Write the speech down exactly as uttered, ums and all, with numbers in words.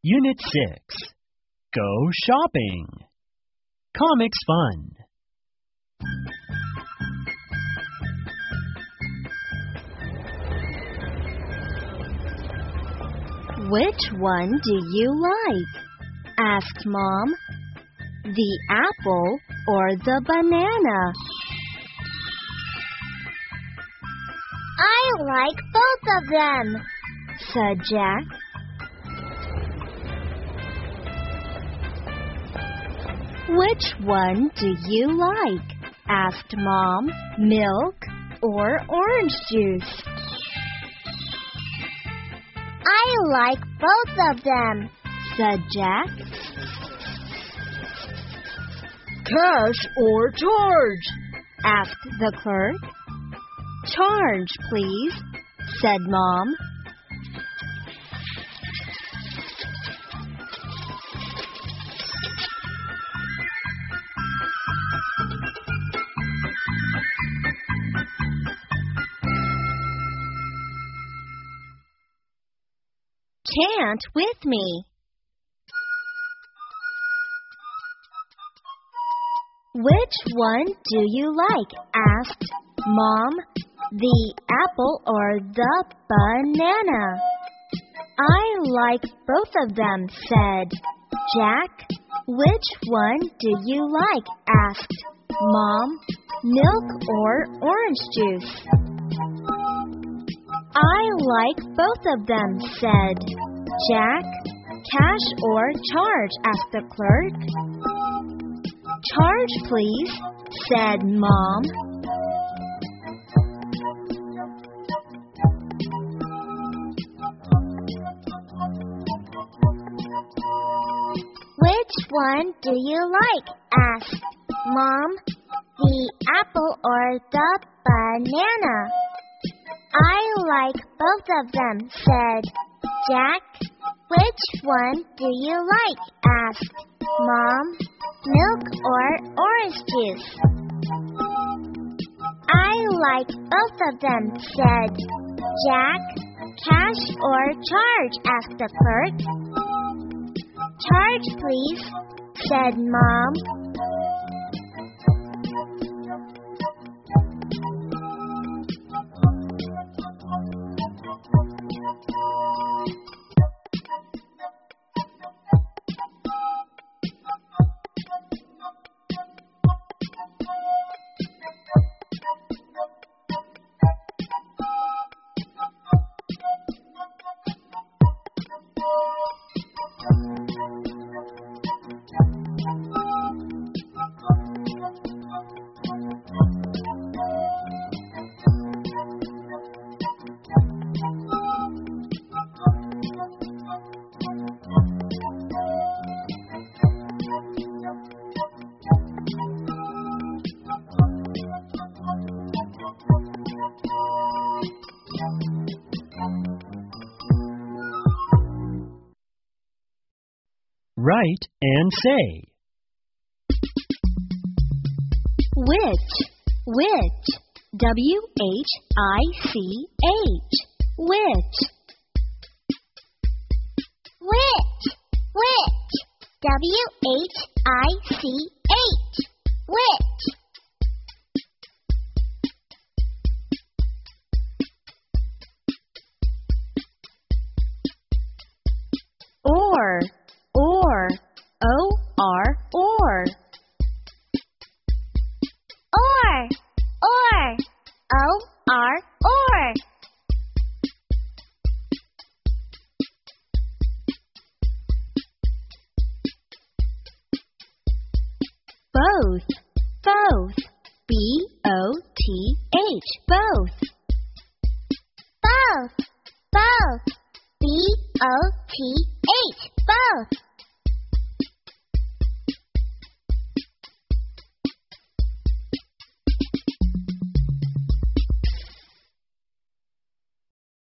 Unit six. Go shopping. Comics Fun. Which one do you like? Asked Mom. The apple or the banana? I like both of them, said Jack. Which one do you like? Asked Mom. Milk or orange juice? I like both of them, said Jack. Cash or charge? Asked the clerk. Charge, please, said Mom. Chant with me. Which one do you like? Asked Mom. The apple or the banana? I like both of them, said Jack. Which one do you like? Asked Mom. Milk or orange juice? I like both of them, said Jack. Cash or charge? Asked the clerk. Charge, please, said Mom. Which one do you like? Asked Mom. The apple or the banana? I like both of them, said Jack. Which one do you like? Asked Mom. Milk or orange juice? I like both of them, said Jack. Cash or charge? Asked the clerk. Charge, please, said Mom. Write and say. Which, which, W H I C H, which. Which, which, W H I C H, which. Or, or, O R, or. Or, or, O R, or. Both, both, B O T H, both. Both, both, B O T H, both.